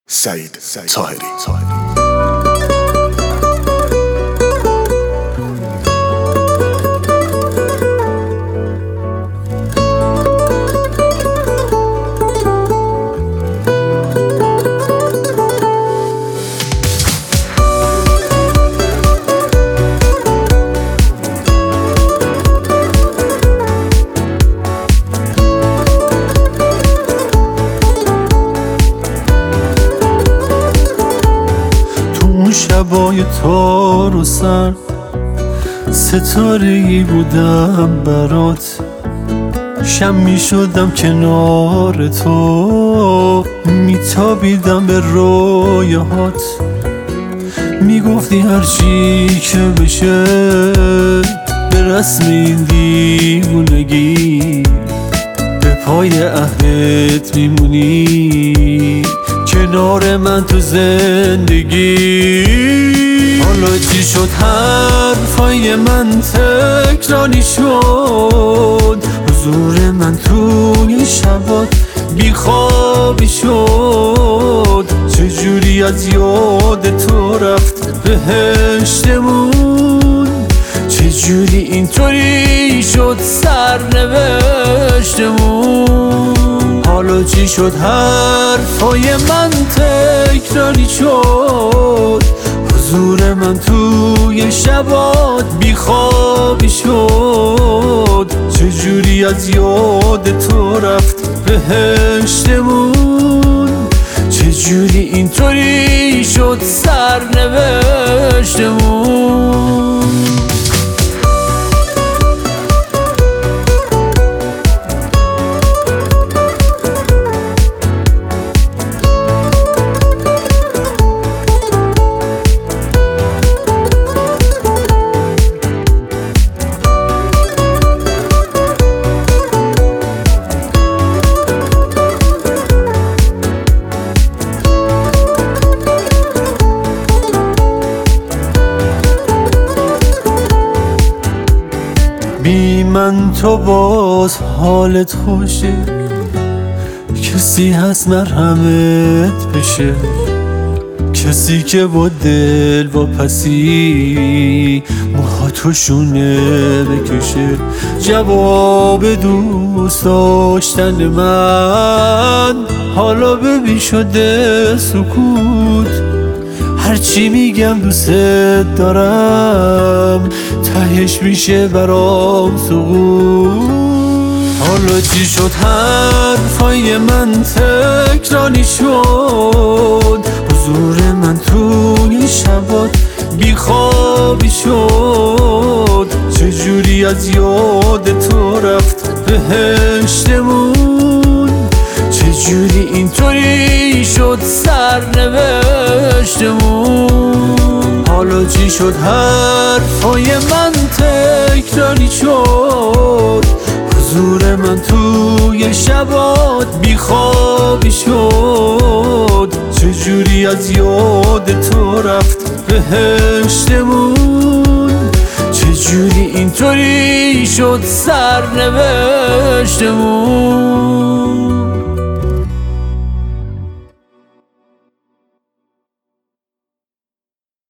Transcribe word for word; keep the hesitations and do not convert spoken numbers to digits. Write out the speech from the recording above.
سعید طاهری. شبای تار و سر ستاره‌ای بودم برات، شمعی شدم کنار تو، میتابیدم به رویاهات، میگفتی هرچی که بشه به رسم این دیوونگی، به پای عهدت میمونی کنار من تو زندگی. حالا چی شد حرفای من تکراری شد، حضور من توی شبات بیخوابی شد، چجوری از یاد تو رفت بهشتمون، چجوری اینطوری شد سرنوشتمون. حالا چی شد حرفای من تکراری شد، حضور من توی شبات بیخوابی شد، چجوری از یاد تو رفت بهشتمون، چجوری اینطوری شد سرنوشتمون. بی من تو باز حالت خوشه، کسی هست مرهمت بشه، کسی که با دل واپسی موهاتوشونه بکشه، جواب دوست داشتن من حالا ببین شده سکوت، هرچی میگم دوست دارم تهش میشه برام سقوط. حالا چی شد حرفای من تکراری شد، حضور من توی شبات بیخوابی شد، چجوری از یاد تو رفت بهشتمون، چجوری اینطوری شد سرنوشتمون. حالا چی شد حرفای من تکراری شد، حضور من توی شبات بیخوابی شد، چجوری از یاد تو رفت بهشتمون، چجوری اینطوری شد سرنوشتمون.